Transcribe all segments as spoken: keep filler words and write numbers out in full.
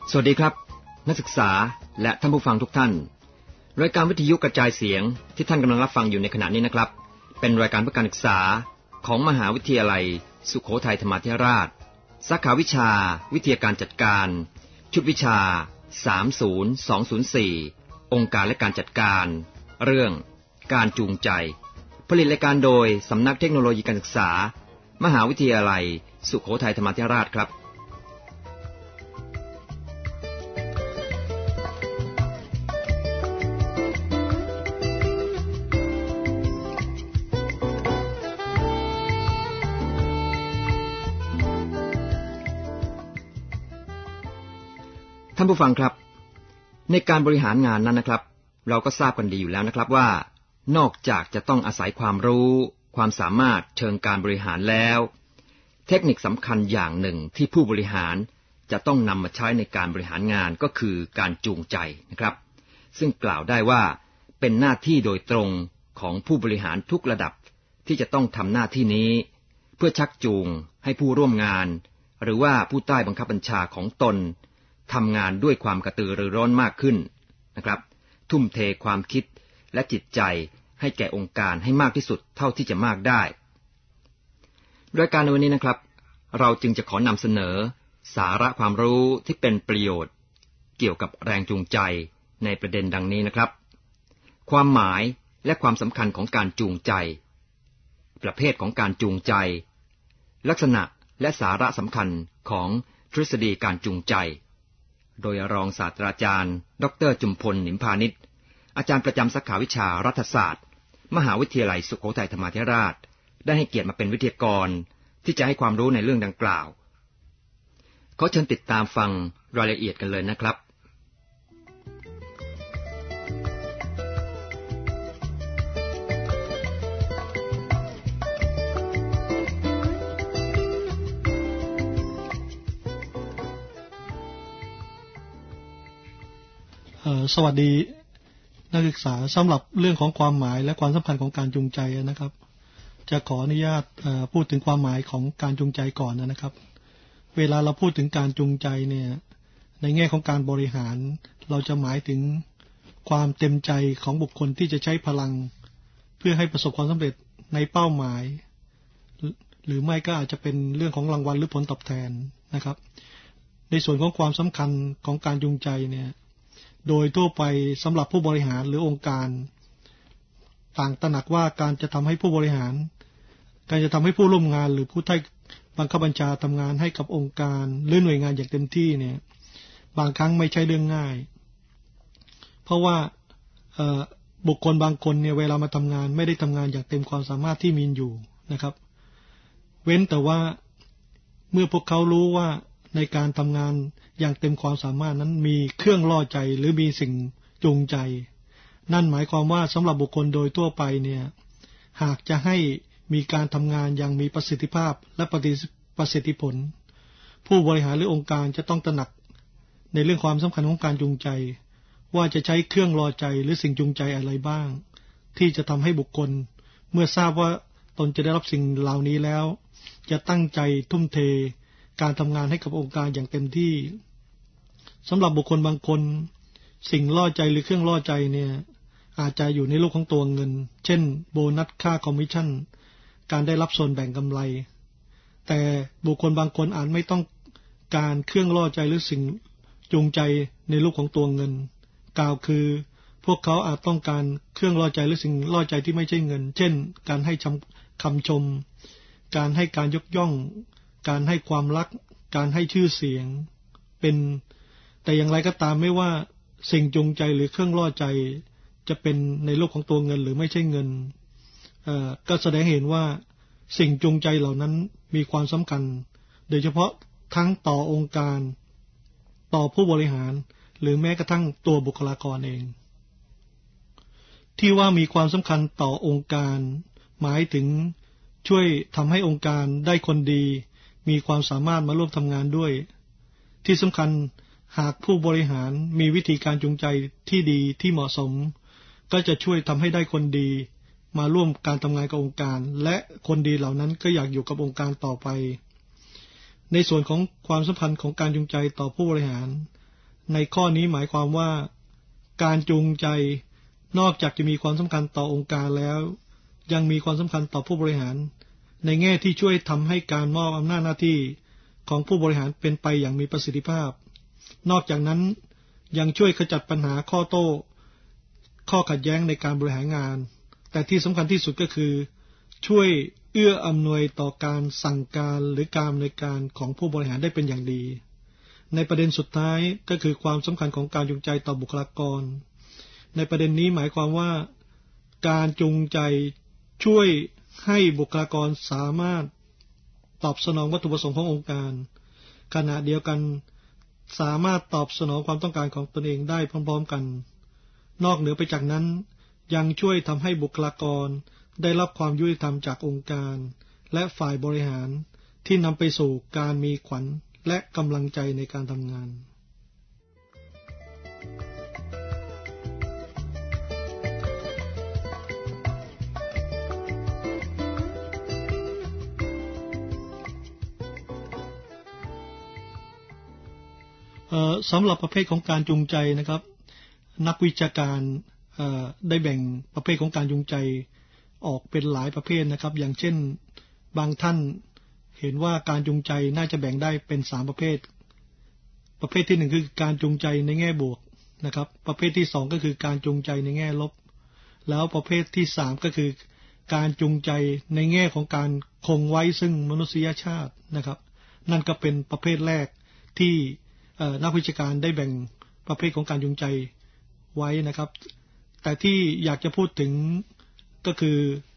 สวัสดีครับนักศึกษาและท่านผู้ฟังทุกท่านรายการวิทยุกระจายเสียงที่ท่านกำลังรับฟังอยู่ในขณะนี้นะครับเป็นรายการเพื่อการศึกษาของมหาวิทยาลัยสุโขทัยธรรมาธิราชสาขาวิชาวิทยาการจัดการชุดวิชาสาม ศูนย์ สอง ศูนย์ สี่องค์การและการจัดการเรื่องการจูงใจผลิตรายการโดยสำนักเทคโนโลยีการศึกษามหาวิทยาลัยสุโขทัยธรรมาธิราชครับท่านผู้ฟังครับในการบริหารงานนั้นนะครับเราก็ทราบกันดีอยู่แล้วนะครับว่านอกจากจะต้องอาศัยความรู้ความสามารถเชิงการบริหารแล้วเทคนิคสำคัญอย่างหนึ่งที่ผู้บริหารจะต้องนำมาใช้ในการบริหารงานก็คือการจูงใจนะครับซึ่งกล่าวได้ว่าเป็นหน้าที่โดยตรงของผู้บริหารทุกระดับที่จะต้องทำหน้าที่นี้เพื่อชักจูงให้ผู้ร่วมงานหรือว่าผู้ใต้บังคับบัญชาของตนทำงานด้วยความกระตือรือร้นมากขึ้นนะครับทุ่มเทความคิดและจิตใจให้แก่องค์การให้มากที่สุดเท่าที่จะมากได้รายการในวันนี้นะครับเราจึงจะขอนำเสนอสาระความรู้ที่เป็นประโยชน์เกี่ยวกับแรงจูงใจในประเด็นดังนี้นะครับความหมายและความสำคัญของการจูงใจประเภทของการจูงใจลักษณะและสาระสำคัญของทฤษฎีการจูงใจโดยรองศาสตราจารย์ดร.จุมพลหนิมพานิชอาจารย์ประจำสาขาวิชารัฐศาสตร์มหาวิทยาลัยสุโขทัยธรรมาธิราชได้ให้เกียรติมาเป็นวิทยากรที่จะให้ความรู้ในเรื่องดังกล่าวขอเชิญติดตามฟังรายละเอียดกันเลยนะครับสวัสดีนักศึกษาสำหรับเรื่องของความหมายและความสำคัญของการจูงใจนะครับจะขออนุญาตพูดถึงความหมายของการจูงใจก่อนนะครับเวลาเราพูดถึงการจูงใจเนี่ยในแง่ของการบริหารเราจะหมายถึงความเต็มใจของบุคคลที่จะใช้พลังเพื่อให้ประสบความสำเร็จในเป้าหมายหรือไม่ก็อาจจะเป็นเรื่องของรางวัลหรือผลตอบแทนนะครับในส่วนของความสำคัญของการจูงใจเนี่ยโดยทั่วไปสำหรับผู้บริหารหรือองค์การต่างตระหนักว่าการจะทำให้ผู้บริหารการจะทำให้ผู้ร่วมงานหรือผู้ใต้บังคับบัญชาทำงานให้กับองค์การหรือหน่วยงานอย่างเต็มที่เนี่ยบางครั้งไม่ใช่เรื่องง่ายเพราะว่าบุคคลบางคนเนี่ยเวลามาทำงานไม่ได้ทำงานอย่างเต็มความสามารถที่มีอยู่นะครับเว้นแต่ว่าเมื่อพวกเขารู้ว่าในการทำงานอย่างเต็มความสามารถนั้นมีเครื่องล่อใจหรือมีสิ่งจูงใจนั่นหมายความว่าสำหรับบุคคลโดยทั่วไปเนี่ยหากจะให้มีการทำงานอย่างมีประสิทธิภาพและประสิทธิผลผู้บริหารหรือองค์การจะต้องตระหนักในเรื่องความสำคัญของการจูงใจว่าจะใช้เครื่องล่อใจหรือสิ่งจูงใจอะไรบ้างที่จะทำให้บุคคลเมื่อทราบว่าตนจะได้รับสิ่งเหล่านี้แล้วจะตั้งใจทุ่มเทการทำงานให้กับองค์การอย่างเต็มที่สำหรับบุคคลบางคนสิ่งล่อใจหรือเครื่องล่อใจเนี่ยอาจจะอยู่ในโลกของตัวเงินเช่นโบนัสค่าคอมมิชชั่นการได้รับส่วนแบ่งกำไรแต่บุคคลบางคนอาจไม่ต้องการเครื่องล่อใจหรือสิ่งจูงใจในโลกของตัวเงินกล่าวคือพวกเขาอาจต้องการเครื่องล่อใจหรือสิ่งล่อใจที่ไม่ใช่เงินเช่นการให้คำชมการให้การยกย่องการให้ความรักการให้ชื่อเสียงเป็นแต่อย่างไรก็ตามไม่ว่าสิ่งจูงใจหรือเครื่องล่อใจจะเป็นในโลกของตัวเงินหรือไม่ใช่เงินเอ่อก็แสดงเห็นว่าสิ่งจูงใจเหล่านั้นมีความสำคัญโดยเฉพาะทั้งต่อองค์การต่อผู้บริหารหรือแม้กระทั่งตัวบุคลากรเองที่ว่ามีความสำคัญต่อองค์การหมายถึงช่วยทำให้องค์การได้คนดีมีความสามารถมาร่วมทำงานด้วยที่สำคัญหากผู้บริหารมีวิธีการจูงใจที่ดีที่เหมาะสมก็จะช่วยทำให้ได้คนดีมาร่วมการทำงานกับองค์การและคนดีเหล่านั้นก็อยากอยู่กับองค์การต่อไปในส่วนของความสัมพันธ์ของการจูงใจต่อผู้บริหารในข้อนี้หมายความว่าการจูงใจนอกจากจะมีความสำคัญต่อองค์การแล้วยังมีความสำคัญต่อผู้บริหารในแง่ที่ช่วยทำให้การมอบอำนาจหน้าที่ของผู้บริหารเป็นไปอย่างมีประสิทธิภาพนอกจากนั้นยังช่วยขจัดปัญหาข้อโต้ข้อขัดแย้งในการบริหารงานแต่ที่สำคัญที่สุดก็คือช่วยเอื้ออำนวยต่อการสั่งการหรือการดำเนินการของผู้บริหารได้เป็นอย่างดีในประเด็นสุดท้ายก็คือความสำคัญของการจูงใจต่อบุคลากรในประเด็นนี้หมายความว่าการจูงใจช่วยให้บุคลากรสามารถตอบสนองวัตถุประสงค์ขององค์การขณะเดียวกันสามารถตอบสนองความต้องการของตนเองได้พร้อมๆกันนอกเหนือไปจากนั้นยังช่วยทำให้บุคลากรได้รับความยุติธรรมจากองค์การและฝ่ายบริหารที่นำไปสู่การมีขวัญและกำลังใจในการทำงานสำหรับประเภทของการจูงใจนะครับนักวิชาการได้แบ่งประเภทของการจูงใจออกเป็นหลายประเภทนะครับอย่างเช่นบางท่านเห็นว่าการจูงใจน่าจะแบ่งได้เป็นสามประเภทประเภทที่หนึ่งคือการจูงใจในแง่บวกนะครับประเภทที่สองก็คือการจูงใจในแง่ลบแล้วประเภทที่สามก็คือการจูงใจในแง่ของการคงไว้ซึ่งมนุษยชาตินะครับนั่นก็เป็นประเภทแรกที่นักวิชาการได้แบ่งประเภทของการจูงใจไว้นะครับแต่ที่อยากจะพูดถึงก็คือ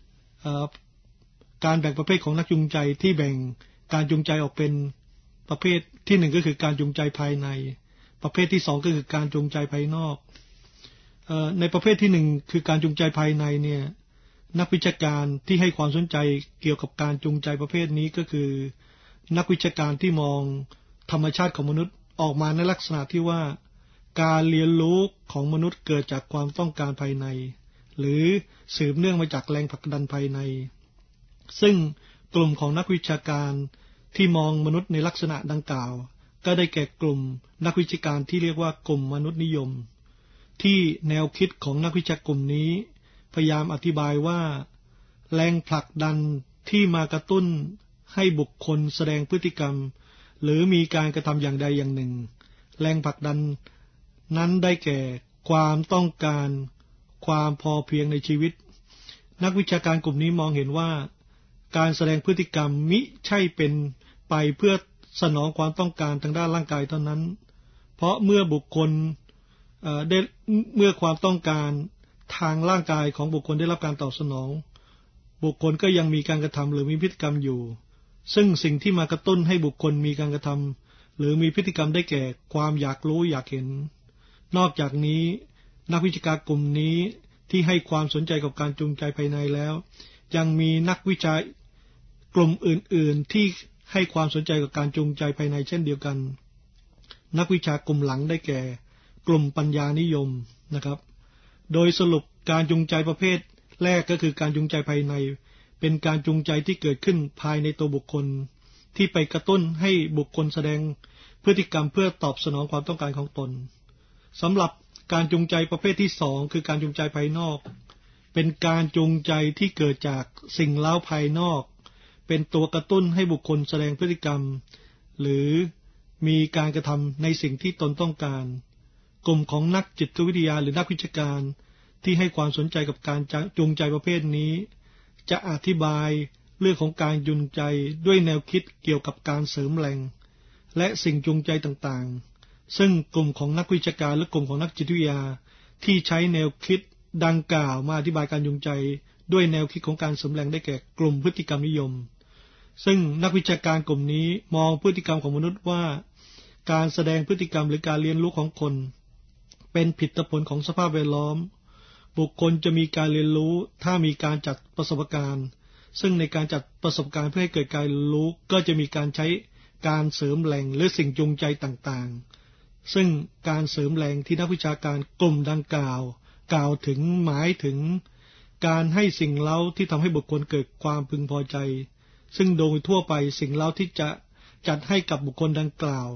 การแบ่งประเภทของนักจูงใจที่แบ่งการจูงใจออกเป็นประเภทที่หนึ่งก็คือการจูงใจภายในประเภทที่สองก็คือการจูงใจภายนอกในประเภทที่หนึ่งคือการจูงใจภายในเนี่ยนักวิชาการที่ให้ความสนใจเกี่ยวกับการจูงใจประเภทนี้ก็คือนักวิชาการที่มองธรรมชาติของมนุษย์ออกมาในลักษณะที่ว่าการเรียนรู้ของมนุษย์เกิดจากความต้องการภายในหรือสืบเนื่องมาจากแรงผลักดันภายในซึ่งกลุ่มของนักวิชาการที่มองมนุษย์ในลักษณะดังกล่าวก็ได้แก่กลุ่มนักวิชาการที่เรียกว่ากลุ่มมนุษยนิยมที่แนวคิดของนักวิชากลุ่มนี้พยายามอธิบายว่าแรงผลักดันที่มากระตุ้นให้บุคคลแสดงพฤติกรรมหรือมีการกระทำอย่างใดอย่างหนึ่งแรงผลักดันนั้นได้แก่ความต้องการความพอเพียงในชีวิตนักวิชาการกลุ่มนี้มองเห็นว่าการแสดงพฤติกรรมมิใช่เป็นไปเพื่อสนองความต้องการทางด้านร่างกายเท่านั้นเพราะเมื่อบุคคลเอ่อได้เมื่อความต้องการทางร่างกายของบุคคลได้รับการตอบสนองบุคคลก็ยังมีการกระทำหรือมีพฤติกรรมอยู่ซึ่งสิ่งที่มากระตุ้นให้บุคคลมีการกระทำหรือมีพฤติกรรมได้แก่ความอยากรู้อยากเห็นนอกจากนี้นักวิชาการกลุ่มนี้ที่ให้ความสนใจกับการจูงใจภายในแล้วยังมีนักวิจัยกลุ่มอื่นๆที่ให้ความสนใจกับการจูงใจภายในเช่นเดียวกันนักวิชากลุ่มหลังได้แก่กลุ่มปัญญานิยมนะครับโดยสรุปการจูงใจประเภทแรกก็คือการจูงใจภายในเป็นการจูงใจที่เกิดขึ้นภายในตัวบุคคลที่ไปกระตุ้นให้บุคคลแสดงพฤติกรรมเพื่อตอบสนองความต้องการของตนสำหรับการจูงใจประเภทที่สองคือการจูงใจภายนอกเป็นการจูงใจที่เกิดจากสิ่งเร้าภายนอกเป็นตัวกระตุ้นให้บุคคลแสดงพฤติกรรมหรือมีการกระทำในสิ่งที่ตนต้องการกลุ่มของนักจิตวิทยาหรือนักวิชาการที่ให้ความสนใจกับการจูงใจประเภทนี้จะอธิบายเรื่องของการจูงใจด้วยแนวคิดเกี่ยวกับการเสริมแรงและสิ่งจูงใจต่างๆซึ่งกลุ่มของนักวิชาการและกลุ่มของนักจิตวิทยาที่ใช้แนวคิดดังกล่าวมาอธิบายการจูงใจด้วยแนวคิดของการเสริมแรงได้แก่กลุ่มพฤติกรรมนิยมซึ่งนักวิชาการกลุ่มนี้มองพฤติกรรมของมนุษย์ว่าการแสดงพฤติกรรมหรือการเรียนรู้ของคนเป็นผลผลของสภาพแวดล้อมบุคคลจะมีการเรียนรู้ถ้ามีการจัดประสบการณ์ซึ่งในการจัดประสบการณ์เพื่อให้เกิดการเรียนรู้ก็จะมีการใช้การเสริมแรงหรือสิ่งจูงใจต่างๆซึ่งการเสริมแรงที่นักวิชาการกลุ่มดังกล่าวกล่าวถึงหมายถึงการให้สิ่งเร้าที่ทำให้บุคคลเกิดความพึงพอใจซึ่งโดยทั่วไปสิ่งเร้าที่จะจัดให้กับบุคคลดังกล่าว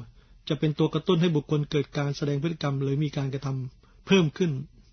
จะเป็นตัวกระตุ้นให้บุคคลเกิดการแสดงพฤติกรรมหรือมีการกระทำเพิ่มขึ้น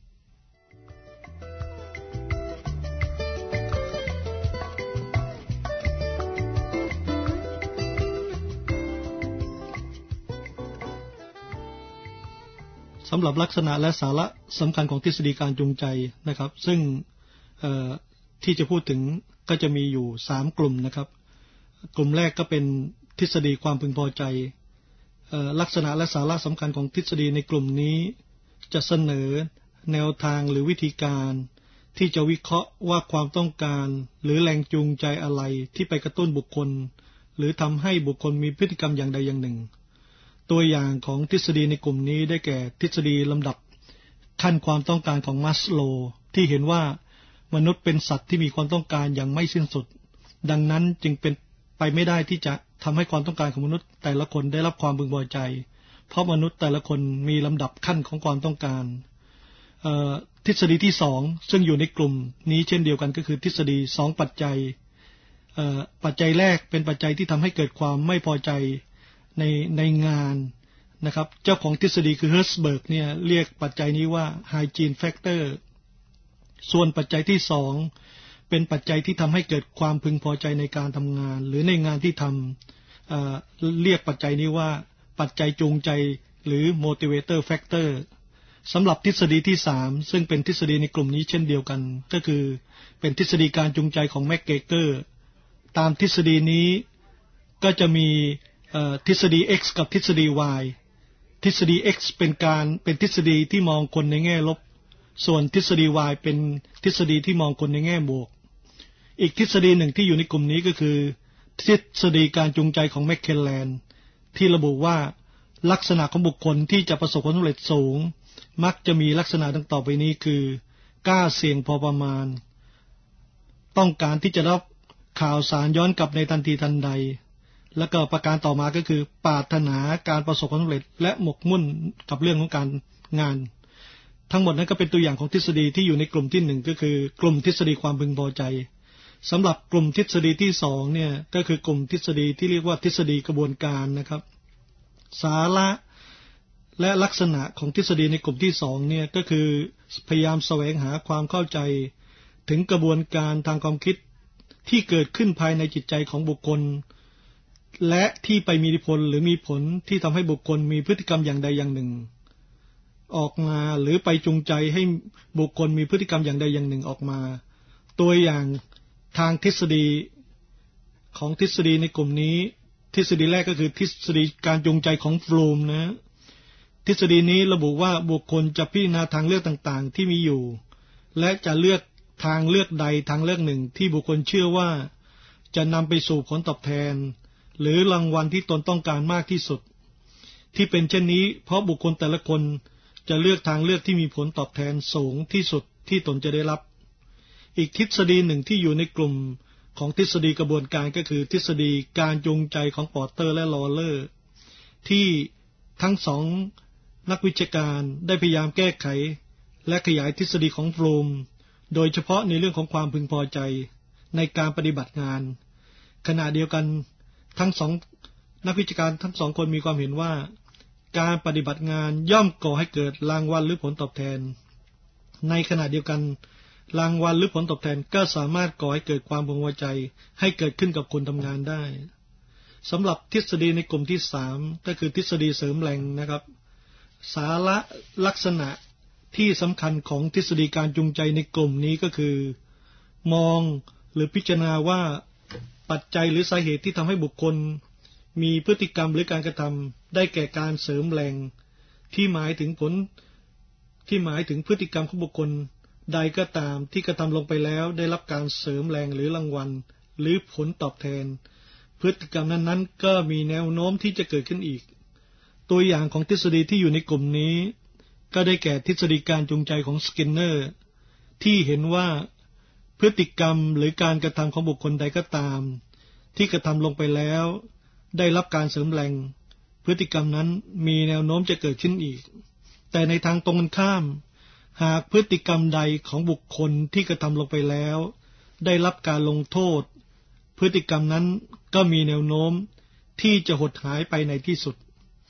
สำหรับลักษณะและสาระสำคัญของทฤษฎีการจูงใจนะครับซึ่งที่จะพูดถึงก็จะมีอยู่สามกลุ่มนะครับกลุ่มแรกก็เป็นทฤษฎีความพึงพอใจลักษณะและสาระสำคัญของทฤษฎีในกลุ่มนี้จะเสนอแนวทางหรือวิธีการที่จะวิเคราะห์ว่าความต้องการหรือแรงจูงใจอะไรที่ไปกระตุ้นบุคคลหรือทำให้บุคคลมีพฤติกรรมอย่างใดอย่างหนึ่งตัวอย่างของทฤษฎีในกลุ่มนี้ได้แก่ทฤษฎีลำดับขั้นความต้องการของมัสโลว์ที่เห็นว่ามนุษย์เป็นสัตว์ที่มีความต้องการอย่างไม่สิ้นสุดดังนั้นจึงเป็นไปไม่ได้ที่จะทำให้ความต้องการของมนุษย์แต่ละคนได้รับความพึงพอใจเพราะมนุษย์แต่ละคนมีลำดับขั้นของความต้องการทฤษฎีที่สองซึ่งอยู่ในกลุ่มนี้เช่นเดียวกันก็คือทฤษฎีสองปัจจัยปัจจัยแรกเป็นปัจจัยที่ทำให้เกิดความไม่พอใจในในงานนะครับเจ้าของทฤษฎีคือเฮิร์สเบิร์กเนี่ยเรียกปัจจัยนี้ว่า hygiene factor ส่วนปัจจัยที่สองเป็นปัจจัยที่ทำให้เกิดความพึงพอใจในการทำงานหรือในงานที่ทำเอ่อเรียกปัจจัยนี้ว่าปัจจัยจูงใจหรือ motivator factor สำหรับทฤษฎีที่สามซึ่งเป็นทฤษฎีในกลุ่มนี้เช่นเดียวกันก็คือเป็นทฤษฎีการจูงใจของแมคเกรเกอร์ตามทฤษฎีนี้ก็จะมีทฤษฎี X กับทฤษฎี Y ทฤษฎี X เป็นการเป็นทฤษฎีที่มองคนในแง่ลบส่วนทฤษฎี Y เป็นทฤษฎีที่มองคนในแง่บวกอีกทฤษฎีหนึ่งที่อยู่ในกลุ่มนี้ก็คือทฤษฎีการจูงใจของแมคเคลแลนที่ระบุว่าลักษณะของบุคคลที่จะประสบความสำเร็จสูงมักจะมีลักษณะดังต่อไปนี้คือกล้าเสี่ยงพอประมาณต้องการที่จะรับข่าวสารย้อนกลับในทันทีทันใดแล้วก็ประการต่อมาก็คือปรารถนาการประสบความสำเร็จและหมกมุ่นกับเรื่องของการงานทั้งหมดนั้นก็เป็นตัวอย่างของทฤษฎีที่อยู่ในกลุ่มที่หนึ่งก็คือกลุ่มทฤษฎีความพึงพอใจสำหรับกลุ่มทฤษฎีที่สองเนี่ยก็คือกลุ่มทฤษฎีที่เรียกว่าทฤษฎีกระบวนการนะครับสาระและลักษณะของทฤษฎีในกลุ่มที่สองเนี่ยก็คือพยายามแสวงหาความเข้าใจถึงกระบวนการทางความคิดที่เกิดขึ้นภายในจิตใจของบุคคลและที่ไปมีอิทธิพลหรือมีผลที่ทำให้บุคคลมีพฤติกรรมอย่างใดอย่างหนึ่งออกมาหรือไปจูงใจให้บุคคลมีพฤติกรรมอย่างใดอย่างหนึ่งออกมาตัวอย่างทางทฤษฎีของทฤษฎีในกลุ่มนี้ทฤษฎีแรกก็คือทฤษฎีการจูงใจของฟลูมนะทฤษฎีนี้ระบุว่าบุคคลจะพิจารณาทางเลือกต่างๆที่มีอยู่และจะเลือกทางเลือกใดทางเลือกหนึ่งที่บุคคลเชื่อว่าจะนำไปสู่ผลตอบแทนหรือรางวัลที่ตนต้องการมากที่สุดที่เป็นเช่นนี้เพราะบุคคลแต่ละคนจะเลือกทางเลือกที่มีผลตอบแทนสูงที่สุดที่ตนจะได้รับอีกทฤษฎีหนึ่งที่อยู่ในกลุ่มของทฤษฎีกระบวนการก็คือทฤษฎีการจูงใจของพอร์เตอร์และลอเลอร์ที่ทั้งสองนักวิชาการได้พยายามแก้ไขและขยายทฤษฎีของฟลูมโดยเฉพาะในเรื่องของความพึงพอใจในการปฏิบัติงานขณะเดียวกันทั้งสองนักวิชาการทั้งสองคนมีความเห็นว่าการปฏิบัติงานย่อมก่อให้เกิดรางวัลหรือผลตอบแทนในขณะเดียวกันรางวัลหรือผลตอบแทนก็สามารถก่อให้เกิดความพึงพอใจให้เกิดขึ้นกับคนทำงานได้สำหรับทฤษฎีในกลุ่มที่สามก็คือทฤษฎีเสริมแรงนะครับสาระลักษณะที่สำคัญของทฤษฎีการจูงใจในกลุ่มนี้ก็คือมองหรือพิจารณาว่าปัจจัยหรือสาเหตุที่ทำให้บุคคลมีพฤติกรรมหรือการกระทำได้แก่การเสริมแรงที่หมายถึงผลที่หมายถึงพฤติกรรมของบุคคลใดก็ตามที่กระทำลงไปแล้วได้รับการเสริมแรงหรือรางวัลหรือผลตอบแทนพฤติกรรมนั้นๆก็มีแนวโน้มที่จะเกิดขึ้นอีกตัวอย่างของทฤษฎีที่อยู่ในกลุ่มนี้ก็ได้แก่ทฤษฎีการจูงใจของสกินเนอร์ที่เห็นว่าพฤติกรรมหรือการกระทำของบุคคลใดก็ตามที่กระทำลงไปแล้วได้รับการเสริมแรงพฤติกรรมนั้นมีแนวโน้มจะเกิดขึ้นอีกแต่ในทางตรงกันข้ามหากพฤติกรรมใดของบุคคลที่กระทำลงไปแล้วได้รับการลงโทษพฤติกรรมนั้นก็มีแนวโน้มที่จะหดหายไปในที่สุด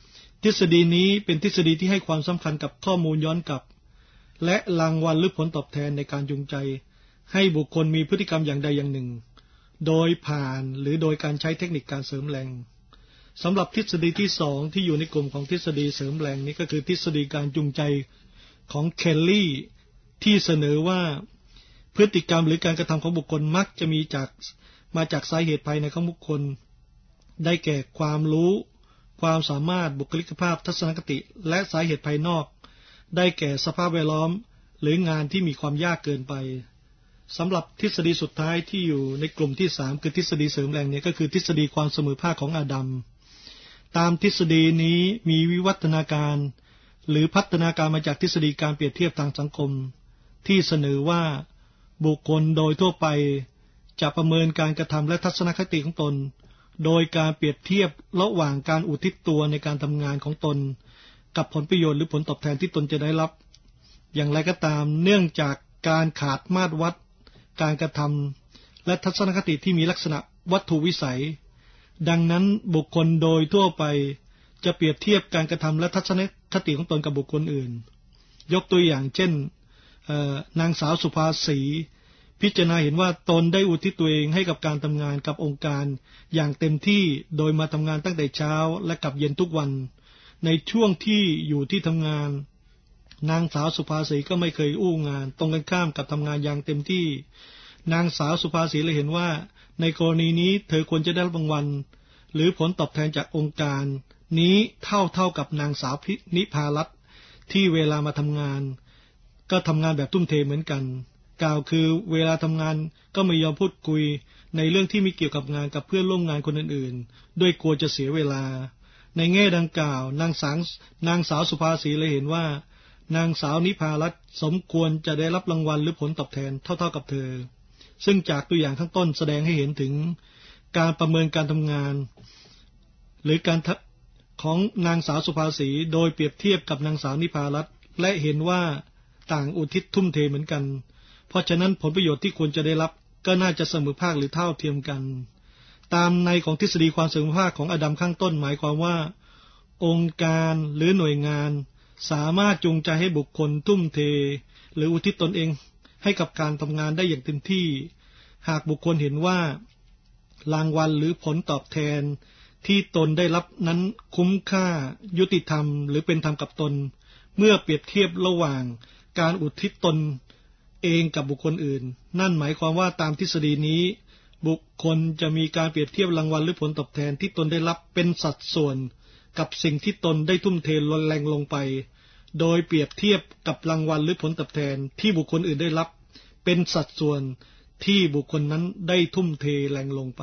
ทฤษฎีนี้เป็นทฤษฎีที่ให้ความสำคัญกับข้อมูลย้อนกลับและรางวัลหรือผลตอบแทนในการจูงใจให้บุคคลมีพฤติกรรมอย่างใดอย่างหนึ่งโดยผ่านหรือโดยการใช้เทคนิคการเสริมแรงสำหรับทฤษฎีที่สองที่อยู่ในกลุ่มของทฤษฎีเสริมแรงนี้ก็คือทฤษฎีการจูงใจของเคลลี่ที่เสนอว่าพฤติกรรมหรือการกระทำของบุคคลมักจะมีจากมาจากสาเหตุภายในของบุคคลได้แก่ความรู้ความสามารถบุคลิกภาพทัศนคติและสาเหตุภายนอกได้แก่สภาพแวดล้อมหรืองานที่มีความยากเกินไปสำหรับทฤษฎีสุดท้ายที่อยู่ในกลุ่มที่สามคือทฤษฎีเสริมแรงเนี่ยก็คือทฤษฎีความเสมอภาคของอาดัมตามทฤษฎีนี้มีวิวัฒนาการหรือพัฒนาการมาจากทฤษฎีการเปรียบเทียบทางสังคมที่เสนอว่าบุคคลโดยทั่วไปจะประเมินการกระทำและทัศนคติของตนโดยการเปรียบเทียบระหว่างการอุทิศตัวในการทำงานของตนกับผลประโยชน์หรือผลตอบแทนที่ตนจะได้รับอย่างไรก็ตามเนื่องจากการขาดมาตรวัดการกระทำและทัศนคติที่มีลักษณะวัตถุวิสัยดังนั้นบุคคลโดยทั่วไปจะเปรียบเทียบการกระทำและทัศนคติของตนกับบุคคลอื่นยกตัวอย่างเช่นนางสาวสุภาสีพิจารณาเห็นว่าตนได้อุทิศตัวเองให้กับการทำงานกับองค์การอย่างเต็มที่โดยมาทำงานตั้งแต่เช้าและกลับเย็นทุกวันในช่วงที่อยู่ที่ทำงานนางสาวสุภาสีก็ไม่เคยอู้งานตรงกันข้ามกับทำงานอย่างเต็มที่นางสาวสุภาสีเลยเห็นว่าในกรณีนี้เธอควรจะได้รับรางวัลหรือผลตอบแทนจากองค์การนี้เท่าเท่ากับนางสาวนิพารัตน์ที่เวลามาทำงานก็ทำงานแบบทุ่มเทเหมือนกันกล่าวคือเวลาทำงานก็ไม่ยอมพูดคุยในเรื่องที่ไม่เกี่ยวกับงานกับเพื่อนร่วมงานคนอื่นๆด้วยกลัวจะเสียเวลาในแง่ดังกล่าวนางสาวนางสาวสุภาสีเลยเห็นว่านางสาวนิพารัตน์สมควรจะได้รับรางวัลหรือผลตอบแทนเท่าๆกับเธอซึ่งจากตัวอย่างข้างต้นแสดงให้เห็นถึงการประเมินการทำงานหรือการของนางสาวสุภาสีโดยเปรียบเทียบกับนางสาวนิพารัตน์และเห็นว่าต่างอุทิศทุ่มเทเหมือนกันเพราะฉะนั้นผลประโยชน์ที่ควรจะได้รับก็น่าจะเสมอภาคหรือเท่าเทียมกันตามในของทฤษฎีความเสมอภาคของอดัมข้างต้นหมายความว่าองค์การหรือหน่วยงานสามารถจูงใจให้บุคคลทุ่มเทหรืออุทิศตนเองให้กับการทำงานได้อย่างเต็มที่หากบุคคลเห็นว่ารางวัลหรือผลตอบแทนที่ตนได้รับนั้นคุ้มค่ายุติธรรมหรือเป็นธรรมกับตนเมื่อเปรียบเทียบระหว่างการอุทิศตนเองกับบุคคลอื่นนั่นหมายความว่าตามทฤษฎีนี้บุคคลจะมีการเปรียบเทียบรางวัลหรือผลตอบแทนที่ตนได้รับเป็นสัดส่วนกับสิ่งที่ตนได้ทุ่มเทลนแรงลงไปโดยเปรียบเทียบกับรางวัลหรือผลตอบแทนที่บุคคลอื่นได้รับเป็นสัดส่วนที่บุคคลนั้นได้ทุ่มเทแรงลงไป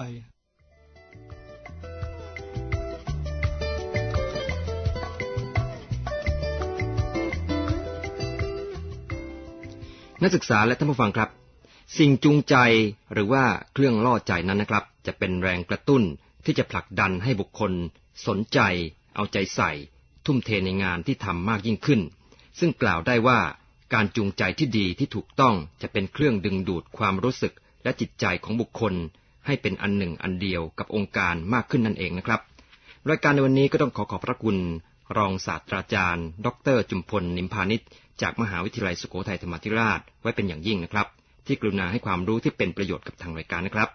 นักศึกษาและท่านผู้ฟังครับสิ่งจูงใจหรือว่าเครื่องล่อใจนั้นนะครับจะเป็นแรงกระตุ้นที่จะผลักดันให้บุคคลสนใจเอาใจใส่ทุ่มเทในงานที่ทำมากยิ่งขึ้นซึ่งกล่าวได้ว่าการจูงใจที่ดีที่ถูกต้องจะเป็นเครื่องดึงดูดความรู้สึกและจิตใจของบุคคลให้เป็นอันหนึ่งอันเดียวกับองค์การมากขึ้นนั่นเองนะครับรายการในวันนี้ก็ต้องขอขอบพระคุณรองศาสตราจารย์ดร.จุมพลนิมพานิชจากมหาวิทยาลัยสุโขทัยธรรมาธิราชไว้เป็นอย่างยิ่งนะครับที่กรุณาให้ความรู้ที่เป็นประโยชน์กับทางรายการนะครับ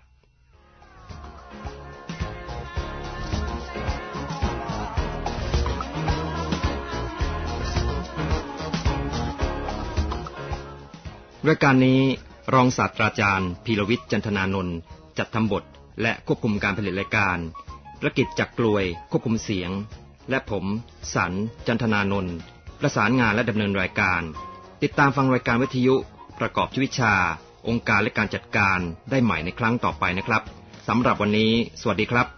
รายการนี้รองศาสตราจารย์พีรวิทย์จันทนานนท์จัดทำบทและควบคุมการผลิตรายการประกิจจักรกลวยควบคุมเสียงและผมสันจันทนานนท์ประสานงานและดำเนินรายการติดตามฟังรายการวิทยุประกอบวิชาองค์การและการจัดการได้ใหม่ในครั้งต่อไปนะครับสำหรับวันนี้สวัสดีครับ